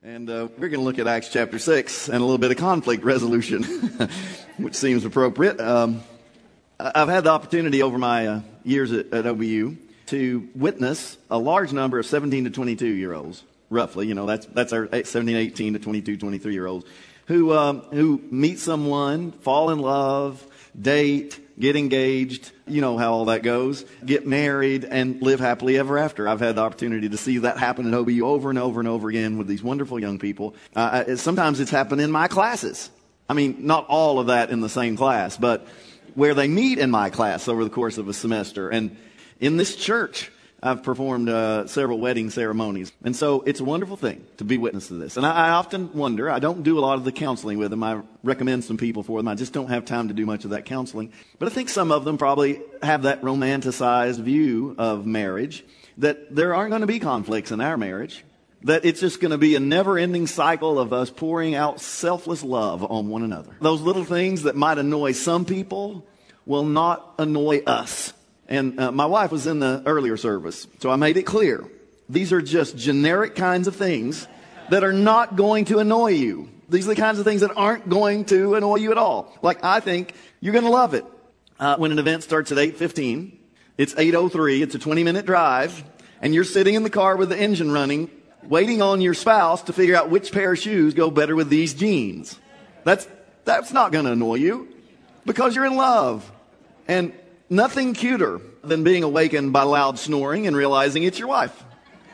And we're going to look at Acts chapter 6 and a little bit of conflict resolution, which seems appropriate. I've had the opportunity over my years at OBU to witness a large number of 17 to 22-year-olds, roughly. You know, that's our 17, 18 to 22, 23-year-olds, who meet someone, fall in love, date, get engaged, you know how all that goes, get married, and live happily ever after. I've had the opportunity to see that happen at OBU over and over and over again with these wonderful young people. Sometimes it's happened in my classes. I mean, not all of that in the same class, but where they meet in my class over the course of a semester. And in this church, I've performed several wedding ceremonies. And so it's a wonderful thing to be witness to this. And I often wonder, I don't do a lot of the counseling with them. I recommend some people for them. I just don't have time to do much of that counseling. But I think some of them probably have that romanticized view of marriage, that there aren't going to be conflicts in our marriage, that it's just going to be a never-ending cycle of us pouring out selfless love on one another. Those little things that might annoy some people will not annoy us. And my wife was in the earlier service, so I made it clear. These are just generic kinds of things that are not going to annoy you. These are the kinds of things that aren't going to annoy you at all. Like, I think you're going to love it. When an event starts at 8:15, it's 8:03, it's a 20-minute drive, and you're sitting in the car with the engine running, waiting on your spouse to figure out which pair of shoes go better with these jeans. That's not going to annoy you because you're in love. And nothing cuter than being awakened by loud snoring and realizing it's your wife.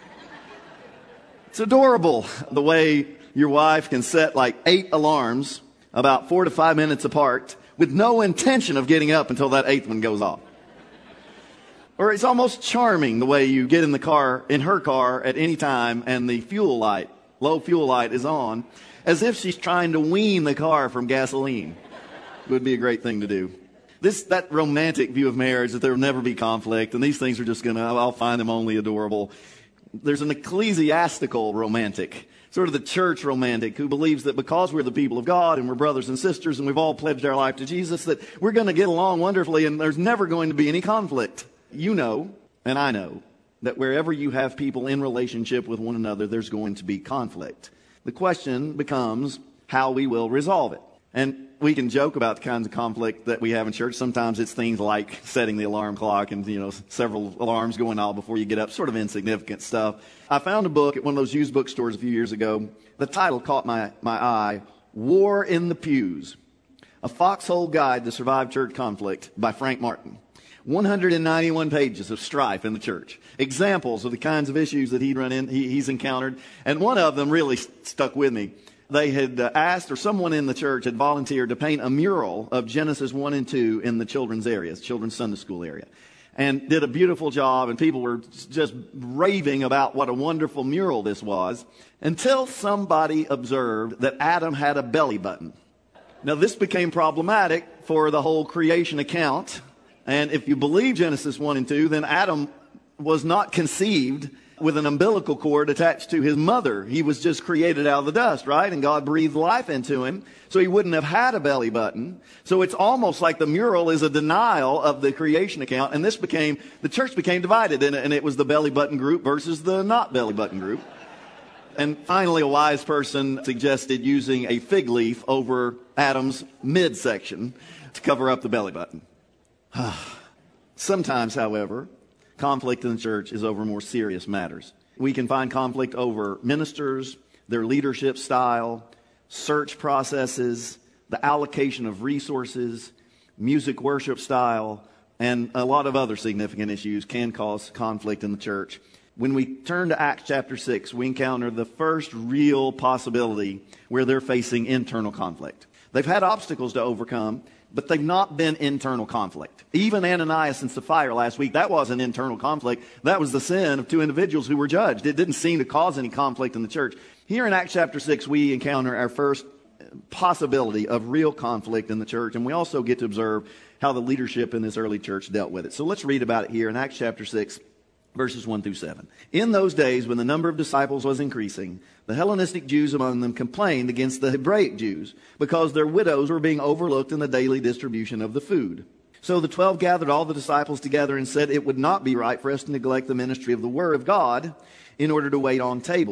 It's adorable the way your wife can set like 8 alarms about 4 to 5 minutes apart with no intention of getting up until that 8th one goes off. Or it's almost charming the way you get in her car at any time and the low fuel light is on, as if she's trying to wean the car from gasoline. It would be a great thing to do. That romantic view of marriage, that there will never be conflict, and these things are just I'll find them only adorable. There's an ecclesiastical romantic, sort of the church romantic, who believes that because we're the people of God and we're brothers and sisters and we've all pledged our life to Jesus, that we're going to get along wonderfully and there's never going to be any conflict. You know, and I know, that wherever you have people in relationship with one another, there's going to be conflict. The question becomes how we will resolve it. And we can joke about the kinds of conflict that we have in church. Sometimes it's things like setting the alarm clock and, several alarms going off before you get up, sort of insignificant stuff. I found a book at one of those used bookstores a few years ago. The title caught my eye, War in the Pews, A Foxhole Guide to Survive Church Conflict by Frank Martin. 191 pages of strife in the church. Examples of the kinds of issues that he's encountered. And one of them really stuck with me. They had asked, or someone in the church had volunteered to paint a mural of Genesis 1 and 2 in the children's areas, children's Sunday school area. And did a beautiful job, and people were just raving about what a wonderful mural this was, until somebody observed that Adam had a belly button. Now, this became problematic for the whole creation account. And if you believe Genesis 1 and 2, then Adam was not conceived with an umbilical cord attached to his mother. He was just created out of the dust, right? And God breathed life into him, so he wouldn't have had a belly button. So it's almost like the mural is a denial of the creation account. And the church became divided, and it was the belly button group versus the not belly button group. And finally, a wise person suggested using a fig leaf over Adam's midsection to cover up the belly button. Sometimes, however, conflict in the church is over more serious matters. We can find conflict over ministers, their leadership style, search processes, the allocation of resources, music worship style, and a lot of other significant issues can cause conflict in the church. When we turn to Acts chapter 6, we encounter the first real possibility where they're facing internal conflict. They've had obstacles to overcome, but they've not been internal conflict. Even Ananias and Sapphira last week, that wasn't internal conflict. That was the sin of 2 individuals who were judged. It didn't seem to cause any conflict in the church. Here in Acts chapter 6, we encounter our first possibility of real conflict in the church, and we also get to observe how the leadership in this early church dealt with it. So let's read about it here in Acts chapter 6, verses 1 through 7. In those days, when the number of disciples was increasing, the Hellenistic Jews among them complained against the Hebraic Jews because their widows were being overlooked in the daily distribution of the food. So the 12 gathered all the disciples together and said, "It would not be right for us to neglect the ministry of the Word of God in order to wait on tables.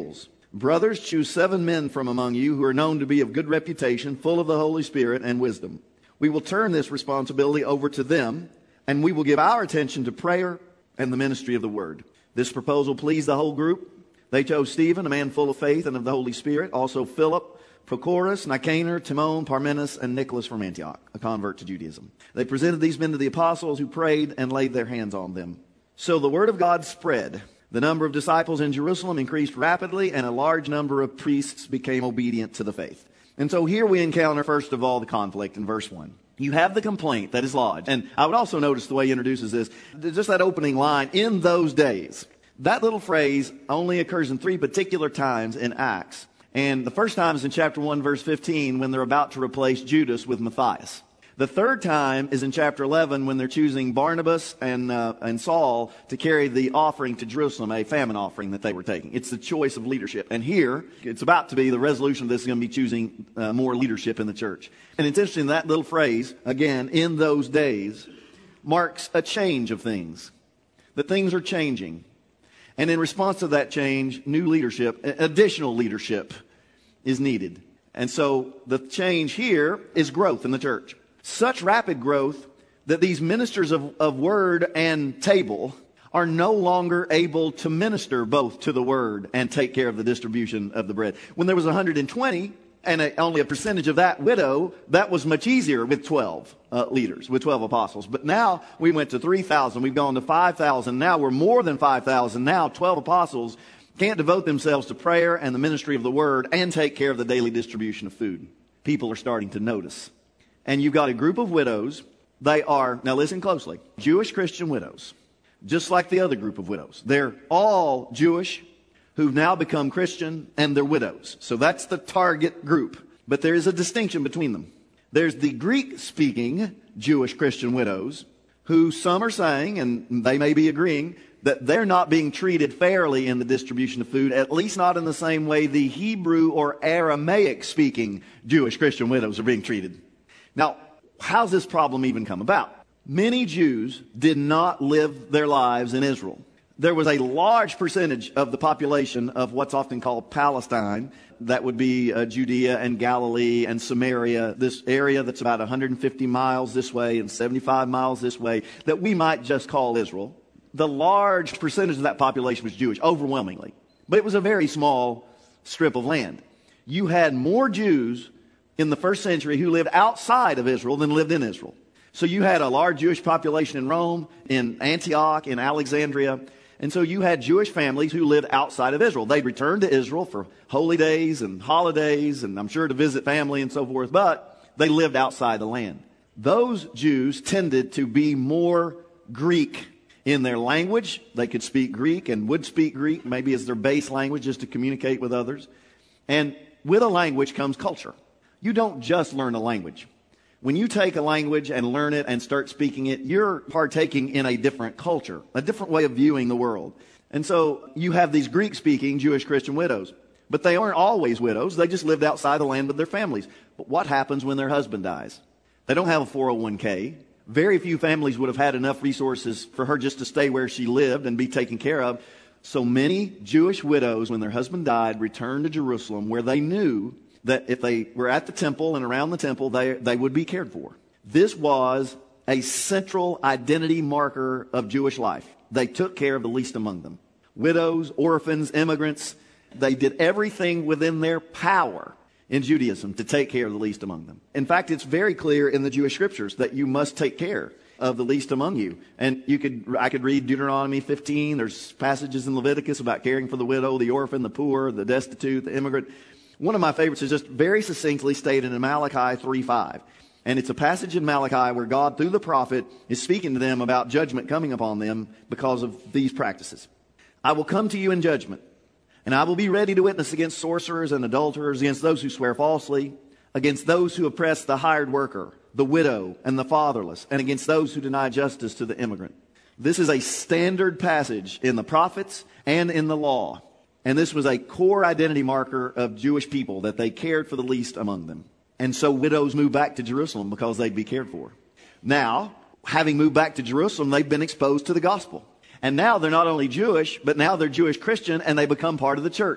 Brothers, choose 7 men from among you who are known to be of good reputation, full of the Holy Spirit and wisdom. We will turn this responsibility over to them, and we will give our attention to prayer and the ministry of the word. This proposal pleased the whole group. They chose Stephen, a man full of faith and of the Holy Spirit, also Philip, Prochorus, Nicanor, Timon, Parmenas, and Nicholas from Antioch, a convert to Judaism. They presented these men to the apostles, who prayed and laid their hands on them. So the word of God spread. The number of disciples in Jerusalem increased rapidly, and a large number of priests became obedient to the faith. And so here we encounter, first of all, the conflict in verse 1. You have the complaint that is lodged. And I would also notice the way he introduces this, just that opening line, in those days. That little phrase only occurs in 3 particular times in Acts. And the first time is in chapter 1, verse 15, when they're about to replace Judas with Matthias. The third time is in chapter 11, when they're choosing Barnabas and Saul to carry the offering to Jerusalem, a famine offering that they were taking. It's the choice of leadership. And here, it's about to be the resolution of this is going to be choosing more leadership in the church. And it's interesting, that little phrase, again, in those days, marks a change of things. That things are changing. And in response to that change, new leadership, additional leadership is needed. And so the change here is growth in the church. Such rapid growth that these ministers of word and table are no longer able to minister both to the word and take care of the distribution of the bread. When there was 120 and only a percentage of that widow, that was much easier with 12 leaders, with 12 apostles. But now we went to 3,000. We've gone to 5,000. Now we're more than 5,000. Now 12 apostles can't devote themselves to prayer and the ministry of the word and take care of the daily distribution of food. People are starting to notice. And you've got a group of widows. They are, now listen closely, Jewish Christian widows, just like the other group of widows. They're all Jewish who've now become Christian, and they're widows. So that's the target group. But there is a distinction between them. There's the Greek-speaking Jewish Christian widows, who some are saying, and they may be agreeing, that they're not being treated fairly in the distribution of food, at least not in the same way the Hebrew or Aramaic-speaking Jewish Christian widows are being treated. Now, how's this problem even come about? Many Jews did not live their lives in Israel. There was a large percentage of the population of what's often called Palestine, that would be Judea and Galilee and Samaria, this area that's about 150 miles this way and 75 miles this way, that we might just call Israel. The large percentage of that population was Jewish, overwhelmingly. But it was a very small strip of land. You had more Jews in the first century who lived outside of Israel than lived in Israel. So you had a large Jewish population in Rome, in Antioch, in Alexandria. And so you had Jewish families who lived outside of Israel. They'd return to Israel for holy days and holidays, and I'm sure to visit family and so forth, but they lived outside the land. Those Jews tended to be more Greek in their language. They could speak Greek and would speak Greek, maybe as their base language, just to communicate with others. And with a language comes culture. You don't just learn a language. When you take a language and learn it and start speaking it, you're partaking in a different culture, a different way of viewing the world. And so you have these Greek-speaking Jewish Christian widows. But they aren't always widows. They just lived outside the land with their families. But what happens when their husband dies? They don't have a 401k. Very few families would have had enough resources for her just to stay where she lived and be taken care of. So many Jewish widows, when their husband died, returned to Jerusalem, where they knew that if they were at the temple and around the temple, they would be cared for. This was a central identity marker of Jewish life. They took care of the least among them. Widows, orphans, immigrants, they did everything within their power in Judaism to take care of the least among them. In fact, it's very clear in the Jewish scriptures that you must take care of the least among you. And I could read Deuteronomy 15. There's passages in Leviticus about caring for the widow, the orphan, the poor, the destitute, the immigrant. One of my favorites is just very succinctly stated in Malachi 3:5. And it's a passage in Malachi where God, through the prophet, is speaking to them about judgment coming upon them because of these practices. I will come to you in judgment, and I will be ready to witness against sorcerers and adulterers, against those who swear falsely, against those who oppress the hired worker, the widow, and the fatherless, and against those who deny justice to the immigrant. This is a standard passage in the prophets and in the law. And this was a core identity marker of Jewish people, that they cared for the least among them. And so widows moved back to Jerusalem because they'd be cared for. Now, having moved back to Jerusalem, they've been exposed to the gospel. And now they're not only Jewish, but now they're Jewish Christian, and they become part of the church.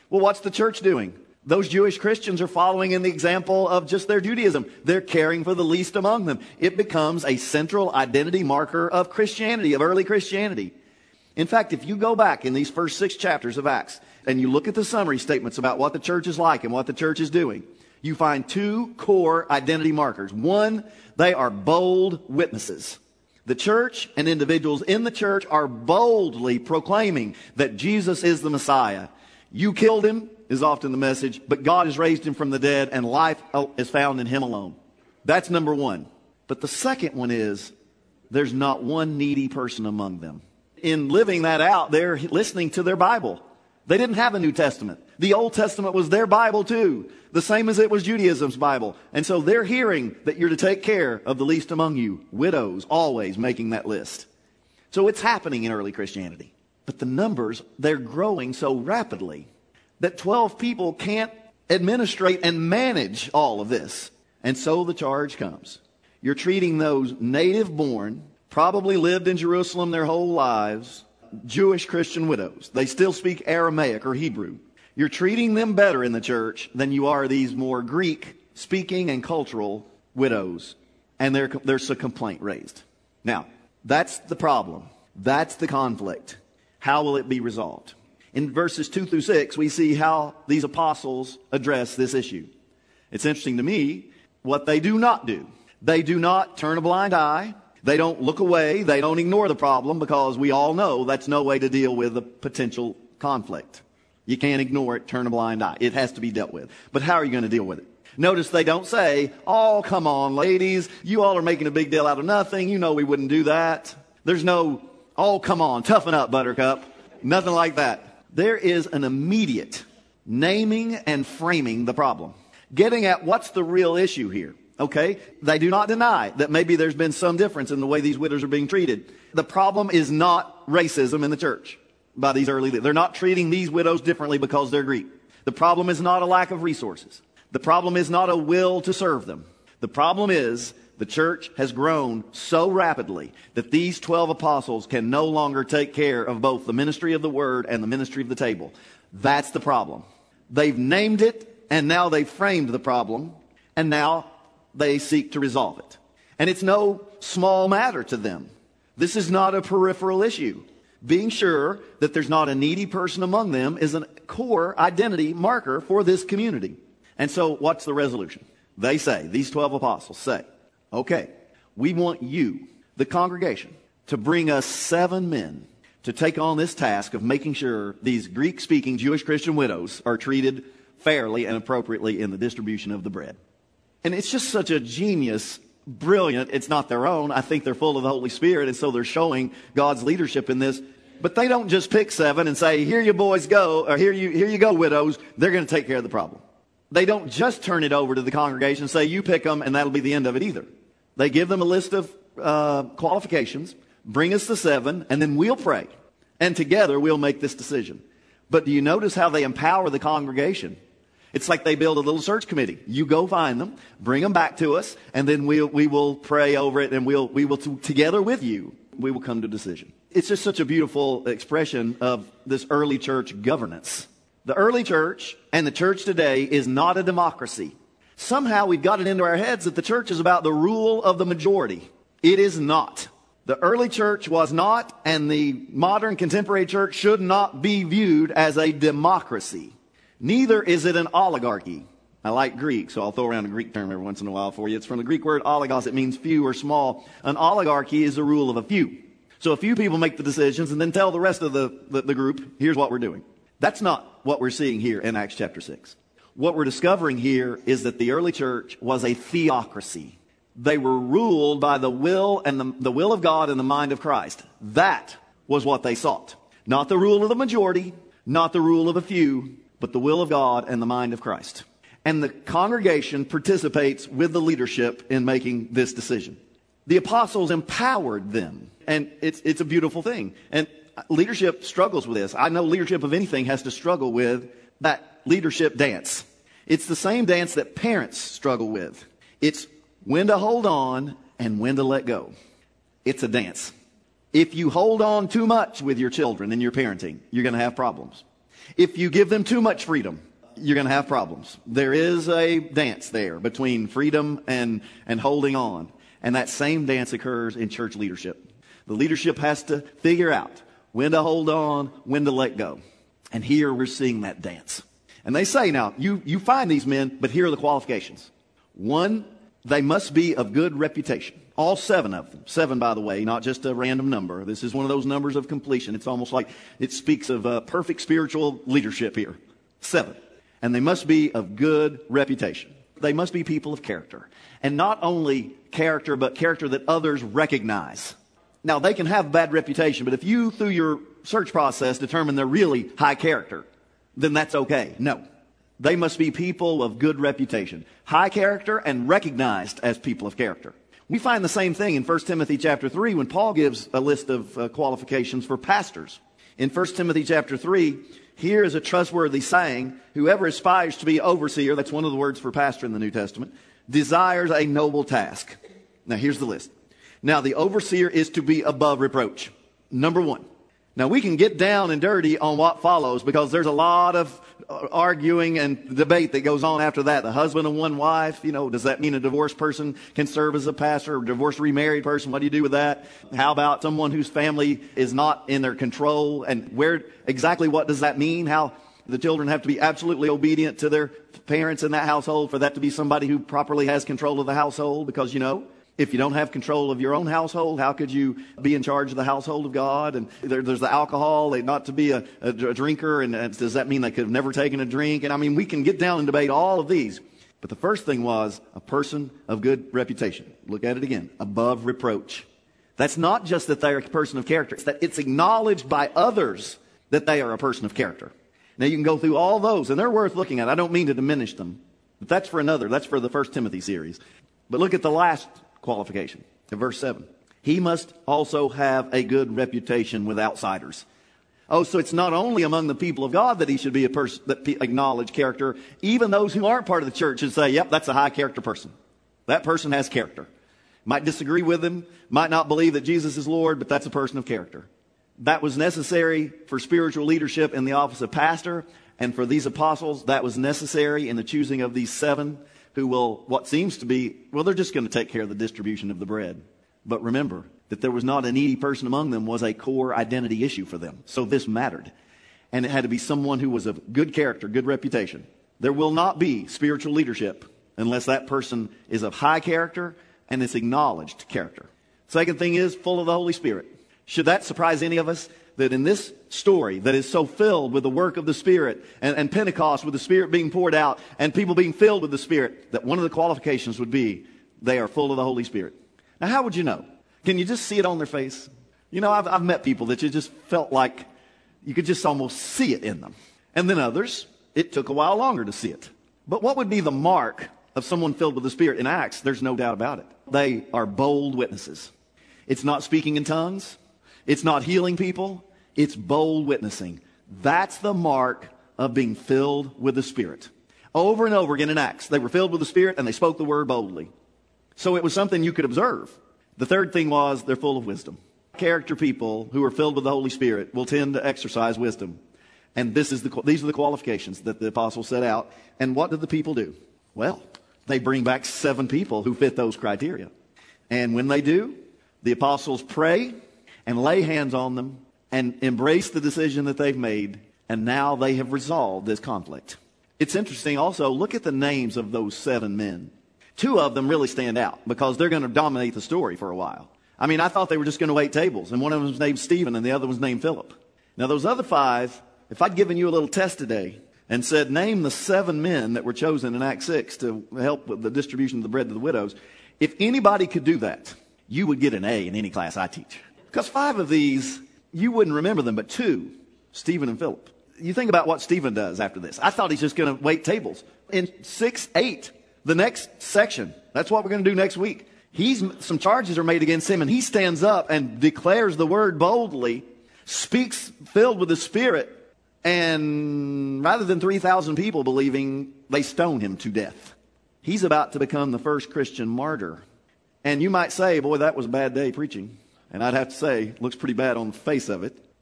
Well, what's the church doing? Those Jewish Christians are following in the example of just their Judaism. They're caring for the least among them. It becomes a central identity marker of Christianity, of early Christianity. In fact, if you go back in these first 6 chapters of Acts and you look at the summary statements about what the church is like and what the church is doing, you find 2 core identity markers. One, they are bold witnesses. The church and individuals in the church are boldly proclaiming that Jesus is the Messiah. You killed him, is often the message, but God has raised him from the dead and life is found in him alone. That's number one. But the second one is, there's not one needy person among them. In living that out, they're listening to their Bible. They didn't have a New Testament. The Old Testament was their Bible too, the same as it was Judaism's Bible. And so they're hearing that you're to take care of the least among you. Widows, always making that list. So it's happening in early Christianity. But the numbers, they're growing so rapidly that 12 people can't administrate and manage all of this. And so the charge comes. You're treating those native born, probably lived in Jerusalem their whole lives, Jewish Christian widows. They still speak Aramaic or Hebrew. You're treating them better in the church than you are these more Greek speaking and cultural widows. And there's a complaint raised. Now, that's the problem. That's the conflict. How will it be resolved? In verses 2 through 6, we see how these apostles address this issue. It's interesting to me what they do not do. They do not turn a blind eye. They don't look away. They don't ignore the problem, because we all know that's no way to deal with a potential conflict. You can't ignore it, turn a blind eye. It has to be dealt with. But how are you going to deal with it? Notice they don't say, oh, come on, ladies. You all are making a big deal out of nothing. You know we wouldn't do that. There's no, oh, come on, toughen up, Buttercup. Nothing like that. There is an immediate naming and framing the problem. Getting at what's the real issue here. Okay? They do not deny that maybe there's been some difference in the way these widows are being treated. The problem is not racism in the church by these early leaders. They're not treating these widows differently because they're Greek. The problem is not a lack of resources. The problem is not a will to serve them. The problem is the church has grown so rapidly that these 12 apostles can no longer take care of both the ministry of the word and the ministry of the table. That's the problem. They've named it, and now they've framed the problem, and now they seek to resolve it. And it's no small matter to them. This is not a peripheral issue. Being sure that there's not a needy person among them is a core identity marker for this community. And so what's the resolution? They say, these 12 apostles say, okay, we want you, the congregation, to bring us 7 men to take on this task of making sure these Greek-speaking Jewish Christian widows are treated fairly and appropriately in the distribution of the bread. And it's just such a genius, brilliant, it's not their own. I think they're full of the Holy Spirit, and so they're showing God's leadership in this. But they don't just pick 7 and say, here you boys go, or here you go, widows. They're going to take care of the problem. They don't just turn it over to the congregation and say, you pick them, and that'll be the end of it either. They give them a list of qualifications, bring us the 7, and then we'll pray. And together we'll make this decision. But do you notice how they empower the congregation? It's like they build a little search committee. You go find them, bring them back to us, and then we will pray over it, and we will together with you, we will come to a decision. It's just such a beautiful expression of this early church governance. The early church and the church today is not a democracy. Somehow we've got it into our heads that the church is about the rule of the majority. It is not. The early church was not, and the modern contemporary church should not be viewed as a democracy. Neither is it an oligarchy. I like Greek, so I'll throw around a Greek term every once in a while for you. It's from the Greek word oligos. It means few or small. An oligarchy is the rule of a few. So a few people make the decisions and then tell the rest of the group, here's what we're doing. That's not what we're seeing here in Acts chapter 6. What we're discovering here is that the early church was a theocracy. They were ruled by the will and the will of God and the mind of Christ. That was what they sought. Not the rule of the majority, not the rule of a few, but the will of God and the mind of Christ. And the congregation participates with the leadership in making this decision. The apostles empowered them. And it's a beautiful thing. And leadership struggles with this. I know leadership of anything has to struggle with that leadership dance. It's the same dance that parents struggle with. It's when to hold on and when to let go. It's a dance. If you hold on too much with your children in your parenting, you're going to have problems. If you give them too much freedom, you're going to have problems. There is a dance there between freedom and holding on. And that same dance occurs in church leadership. The leadership has to figure out when to hold on, when to let go. And here we're seeing that dance. And they say, now, you find these men, but here are the qualifications. 1, they must be of good reputation. All 7 of them. 7, by the way, not just a random number. This is one of those numbers of completion. It's almost like it speaks of perfect spiritual leadership here. 7. And they must be of good reputation. They must be people of character. And not only character, but character that others recognize. Now, they can have bad reputation, but if you, through your search process, determine they're really high character, then that's okay. No. They must be people of good reputation. High character and recognized as people of character. We find the same thing in 1 Timothy chapter 3 when Paul gives a list of qualifications for pastors. In 1 Timothy chapter 3, here is a trustworthy saying, whoever aspires to be overseer, that's one of the words for pastor in the New Testament, desires a noble task. Now here's the list. Now the overseer is to be above reproach. Number 1. Now we can get down and dirty on what follows because there's a lot of arguing and debate that goes on after that. The husband and one wife, does that mean a divorced person can serve as a pastor? Or a divorced remarried person, what do you do with that? How about someone whose family is not in their control? And exactly what does that mean? How the children have to be absolutely obedient to their parents in that household for that to be somebody who properly has control of the household? Because, if you don't have control of your own household, how could you be in charge of the household of God? And there's the alcohol, not to be a drinker. And does that mean they could have never taken a drink? And we can get down and debate all of these. But the first thing was a person of good reputation. Look at it again. Above reproach. That's not just that they're a person of character. It's that it's acknowledged by others that they are a person of character. Now you can go through all those and they're worth looking at. I don't mean to diminish them. But that's for another. That's for the 1 Timothy series. But look at the last qualification in verse 7. He must also have a good reputation with outsiders. Oh, so it's not only among the people of God that he should be a person that acknowledge character. Even those who aren't part of the church should say, yep, that's a high character person. That person has character. Might disagree with him, might not believe that Jesus is Lord, but that's a person of character. That was necessary for spiritual leadership in the office of pastor. And for these apostles, that was necessary in the choosing of these 7 who will, what seems to be, they're just going to take care of the distribution of the bread. But remember that there was not a needy person among them was a core identity issue for them. So this mattered. And it had to be someone who was of good character, good reputation. There will not be spiritual leadership unless that person is of high character and is acknowledged character. Second thing is full of the Holy Spirit. Should that surprise any of us? That in this story that is so filled with the work of the Spirit and Pentecost with the Spirit being poured out and people being filled with the Spirit, that one of the qualifications would be they are full of the Holy Spirit. Now, how would you know? Can you just see it on their face? I've met people that you just felt like you could just almost see it in them. And then others, it took a while longer to see it. But what would be the mark of someone filled with the Spirit in Acts? There's no doubt about it. They are bold witnesses. It's not speaking in tongues. It's not healing people. It's bold witnessing. That's the mark of being filled with the Spirit. Over and over again in Acts, they were filled with the Spirit and they spoke the word boldly. So it was something you could observe. The third thing was they're full of wisdom. Character people who are filled with the Holy Spirit will tend to exercise wisdom. And these are the qualifications that the apostles set out. And what did the people do? Well, they bring back 7 people who fit those criteria. And when they do, the apostles pray and lay hands on them and embrace the decision that they've made, and now they have resolved this conflict. It's interesting also, look at the names of those 7 men. 2 of them really stand out because they're going to dominate the story for a while. I thought they were just going to wait tables, and one of them was named Stephen and the other was named Philip. Now those other 5, if I'd given you a little test today and said, name the 7 men that were chosen in Acts 6 to help with the distribution of the bread to the widows, if anybody could do that, you would get an A in any class I teach. Because 5 of these, you wouldn't remember them, but 2, Stephen and Philip. You think about what Stephen does after this. I thought he's just going to wait tables. In 6, 8, the next section, that's what we're going to do next week. Some charges are made against him, and he stands up and declares the word boldly, speaks filled with the Spirit, and rather than 3,000 people believing, they stone him to death. He's about to become the first Christian martyr. And you might say, boy, that was a bad day preaching. And I'd have to say, looks pretty bad on the face of it.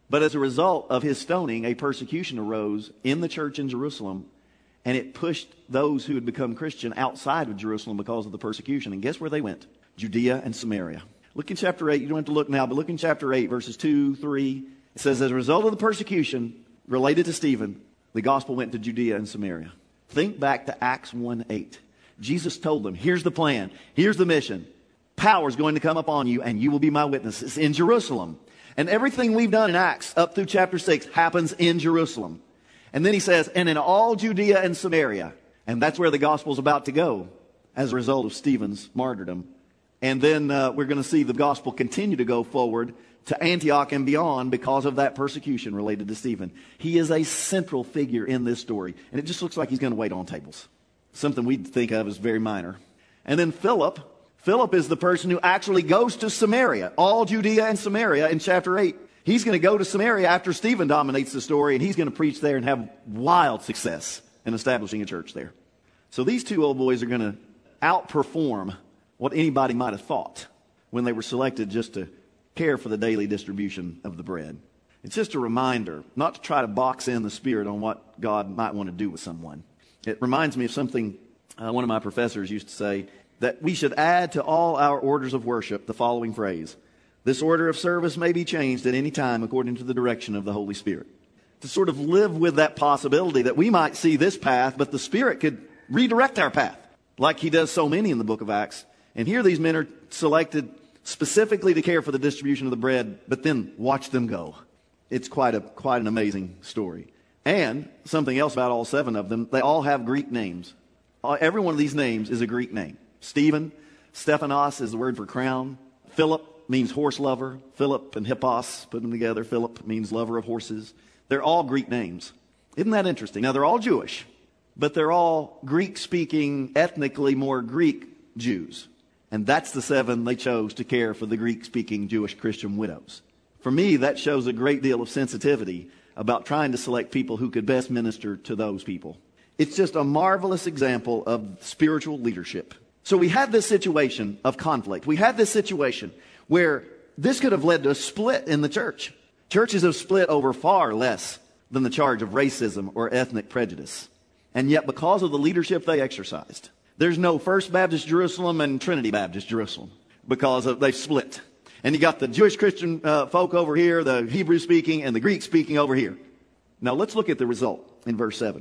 But as a result of his stoning, a persecution arose in the church in Jerusalem, and it pushed those who had become Christian outside of Jerusalem because of the persecution. And guess where they went? Judea and Samaria. Look in chapter 8. You don't have to look now, but look in chapter 8, verses 2, 3. It says, as a result of the persecution related to Stephen, the gospel went to Judea and Samaria. Think back to Acts 1:8. Jesus told them, here's the plan. Here's the mission. Power is going to come upon you, and you will be my witnesses in Jerusalem. And everything we've done in Acts up through chapter 6 happens in Jerusalem. And then he says, and in all Judea and Samaria. And that's where the gospel is about to go as a result of Stephen's martyrdom. And then we're going to see the gospel continue to go forward to Antioch and beyond because of that persecution related to Stephen. He is a central figure in this story. And it just looks like he's going to wait on tables. Something we'd think of as very minor. And then Philip. Philip is the person who actually goes to Samaria, all Judea and Samaria in chapter 8. He's going to go to Samaria after Stephen dominates the story, and he's going to preach there and have wild success in establishing a church there. So these two old boys are going to outperform what anybody might have thought when they were selected just to care for the daily distribution of the bread. It's just a reminder not to try to box in the Spirit on what God might want to do with someone. It reminds me of something one of my professors used to say, that we should add to all our orders of worship the following phrase: this order of service may be changed at any time according to the direction of the Holy Spirit. To sort of live with that possibility that we might see this path, but the Spirit could redirect our path, like he does so many in the book of Acts. And here these men are selected specifically to care for the distribution of the bread, but then watch them go. It's quite an amazing story. And something else about all 7 of them, they all have Greek names. Every one of these names is a Greek name. Stephen, Stephanos is the word for crown. Philip means horse lover. Philip and Hippos, put them together. Philip means lover of horses. They're all Greek names. Isn't that interesting? Now, they're all Jewish, but they're all Greek-speaking, ethnically more Greek Jews. And that's the 7 they chose to care for the Greek-speaking Jewish Christian widows. For me, that shows a great deal of sensitivity about trying to select people who could best minister to those people. It's just a marvelous example of spiritual leadership. So we had this situation of conflict. We had this situation where this could have led to a split in the church. Churches have split over far less than the charge of racism or ethnic prejudice. And yet because of the leadership they exercised, there's no First Baptist Jerusalem and Trinity Baptist Jerusalem because they've split. And you got the Jewish Christian folk over here, the Hebrew speaking, and the Greek speaking over here. Now let's look at the result in verse 7.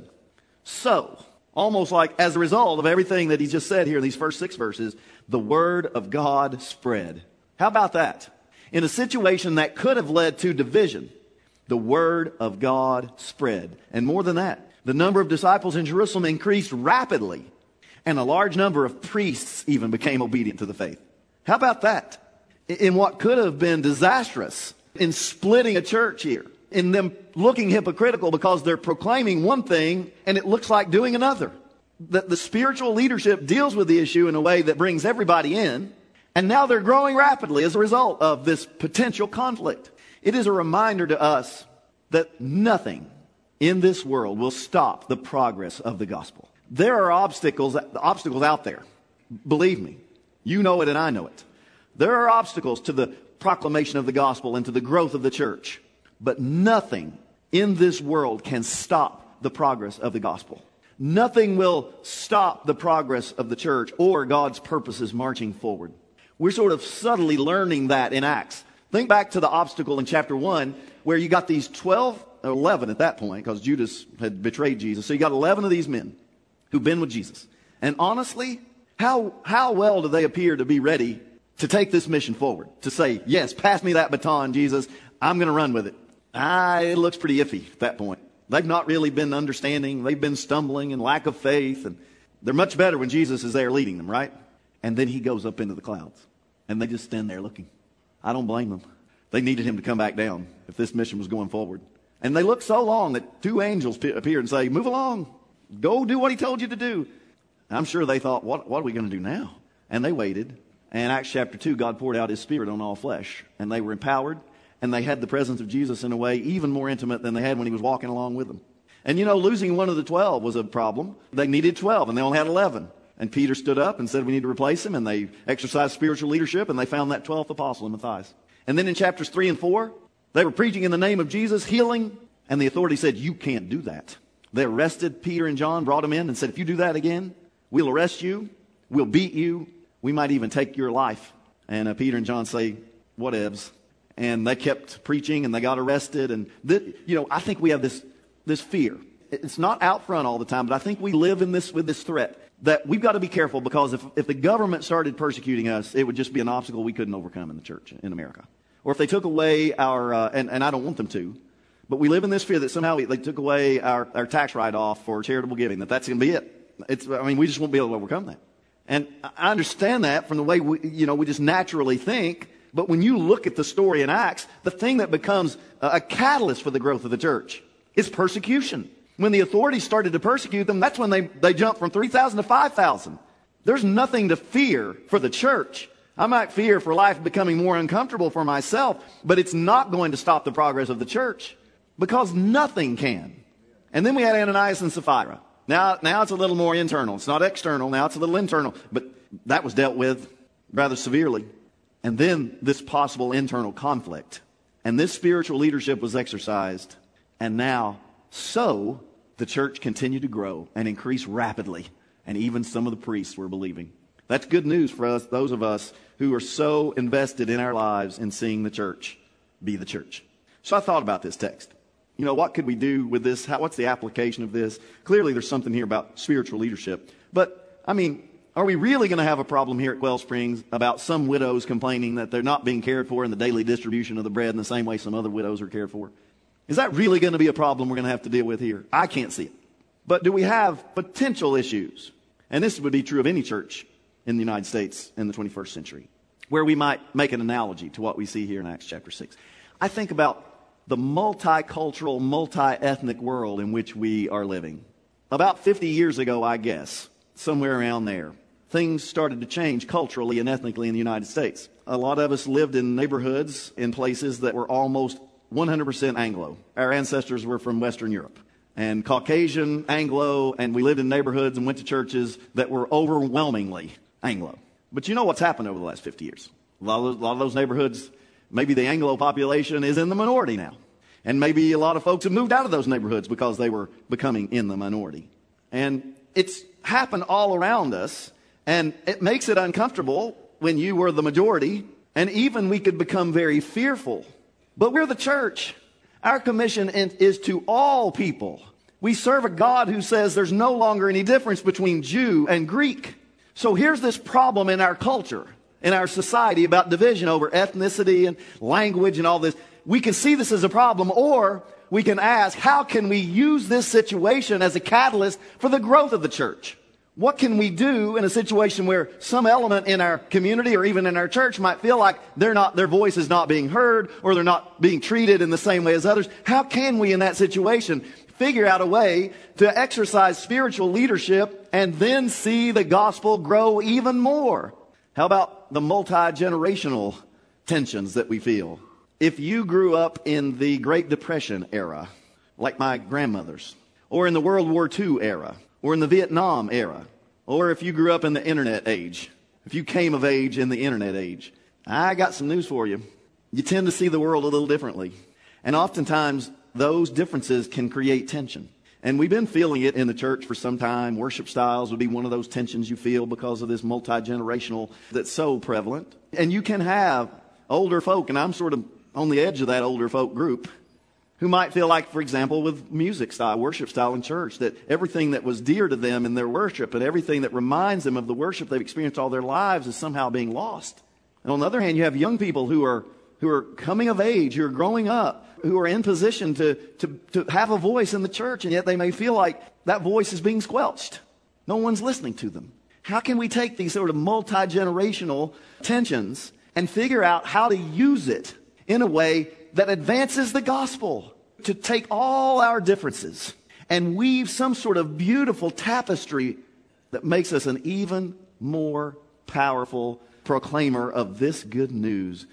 So, almost like as a result of everything that he just said here in these first 6 verses, the word of God spread. How about that? In a situation that could have led to division, the word of God spread. And more than that, the number of disciples in Jerusalem increased rapidly, and a large number of priests even became obedient to the faith. How about that? In what could have been disastrous, in splitting a church here, in them looking hypocritical because they're proclaiming one thing and it looks like doing another. The spiritual leadership deals with the issue in a way that brings everybody in, and now they're growing rapidly as a result of this potential conflict. It is a reminder to us that nothing in this world will stop the progress of the gospel. There are obstacles out there. Believe me, you know it and I know it. There are obstacles to the proclamation of the gospel and to the growth of the church. But nothing in this world can stop the progress of the gospel. Nothing will stop the progress of the church or God's purposes marching forward. We're sort of subtly learning that in Acts. Think back to the obstacle in chapter 1 where you got these 12, or 11 at that point, because Judas had betrayed Jesus. So you got 11 of these men who've been with Jesus. And honestly, how well do they appear to be ready to take this mission forward? To say, yes, pass me that baton, Jesus. I'm going to run with it. It looks pretty iffy at that point. They've not really been understanding. They've been stumbling and lack of faith. And they're much better when Jesus is there leading them, right? And then he goes up into the clouds. And they just stand there looking. I don't blame them. They needed him to come back down if this mission was going forward. And they looked so long that 2 angels appeared and say, move along. Go do what he told you to do. I'm sure they thought, what are we going to do now? And they waited. And Acts chapter 2, God poured out his Spirit on all flesh. And they were empowered. And they had the presence of Jesus in a way even more intimate than they had when he was walking along with them. And losing one of the 12 was a problem. They needed 12 and they only had 11. And Peter stood up and said we need to replace him. And they exercised spiritual leadership and they found that 12th apostle in Matthias. And then in chapters 3 and 4, They were preaching in the name of Jesus, healing, and the authority said, you can't do that. They arrested Peter and John, brought them in, and said, if you do that again, we'll arrest you, we'll beat you, we might even take your life. And Peter and John say, whatevs. And they kept preaching, and they got arrested. And I think we have this fear. It's not out front all the time, but I think we live in this with this threat that we've got to be careful, because if the government started persecuting us, it would just be an obstacle we couldn't overcome in the church in America. Or if they took away our, and I don't want them to, but we live in this fear that somehow they took away our tax write-off for charitable giving, that's going to be it. We just won't be able to overcome that. And I understand that from the way we just naturally think. But when you look at the story in Acts, the thing that becomes a catalyst for the growth of the church is persecution. When the authorities started to persecute them, that's when they jumped from 3,000 to 5,000. There's nothing to fear for the church. I might fear for life becoming more uncomfortable for myself, but it's not going to stop the progress of the church, because nothing can. And then we had Ananias and Sapphira. Now it's a little more internal. It's not external. Now it's a little internal. But that was dealt with rather severely. And then this possible internal conflict. And this spiritual leadership was exercised. And now, so the church continued to grow and increase rapidly. And even some of the priests were believing. That's good news for us, those of us who are so invested in our lives in seeing the church be the church. So I thought about this text. What could we do with this? What's the application of this? Clearly, there's something here about spiritual leadership. But, are we really going to have a problem here at Wellsprings about some widows complaining that they're not being cared for in the daily distribution of the bread in the same way some other widows are cared for? Is that really going to be a problem we're going to have to deal with here? I can't see it. But do we have potential issues? And this would be true of any church in the United States in the 21st century, where we might make an analogy to what we see here in Acts chapter 6. I think about the multicultural, multi-ethnic world in which we are living. About 50 years ago, I guess, somewhere around there, things started to change culturally and ethnically in the United States. A lot of us lived in neighborhoods in places that were almost 100% Anglo. Our ancestors were from Western Europe. And Caucasian, Anglo, and we lived in neighborhoods and went to churches that were overwhelmingly Anglo. But you know what's happened over the last 50 years? A lot of those neighborhoods, maybe the Anglo population is in the minority now. And maybe a lot of folks have moved out of those neighborhoods because they were becoming in the minority. And it's happened all around us, and it makes it uncomfortable when you were the majority, and even we could become very fearful. But we're the church. Our commission is to all people. We serve a God who says there's no longer any difference between Jew and Greek. So here's this problem in our culture, in our society, about division over ethnicity and language and all this. We can see this as a problem, or we can ask, how can we use this situation as a catalyst for the growth of the church? What can we do in a situation where some element in our community or even in our church might feel like their voice is not being heard, or they're not being treated in the same way as others? How can we in that situation figure out a way to exercise spiritual leadership and then see the gospel grow even more? How about the multi-generational tensions that we feel? If you grew up in the Great Depression era, like my grandmothers, or in the World War II era, or in the Vietnam era, or if you grew up in the internet age, if you came of age in the internet age, I got some news for you. You tend to see the world a little differently. And oftentimes, those differences can create tension. And we've been feeling it in the church for some time. Worship styles would be one of those tensions you feel because of this multi-generational that's so prevalent. And you can have older folk, and I'm sort of on the edge of that older folk group, who might feel like, for example, with music style, worship style in church, that everything that was dear to them in their worship and everything that reminds them of the worship they've experienced all their lives is somehow being lost. And on the other hand, you have young people who are coming of age, who are growing up, who are in position to have a voice in the church, and yet they may feel like that voice is being squelched. No one's listening to them. How can we take these sort of multi-generational tensions and figure out how to use it in a way that advances the gospel, to take all our differences and weave some sort of beautiful tapestry that makes us an even more powerful proclaimer of this good news?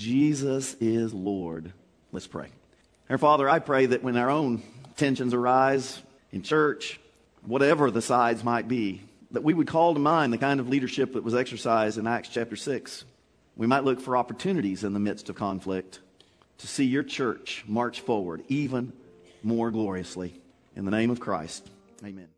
Jesus is Lord. Let's pray. Our Father, I pray that when our own tensions arise in church, whatever the sides might be, that we would call to mind the kind of leadership that was exercised in Acts chapter 6. We might look for opportunities in the midst of conflict to see your church march forward even more gloriously. In the name of Christ, amen.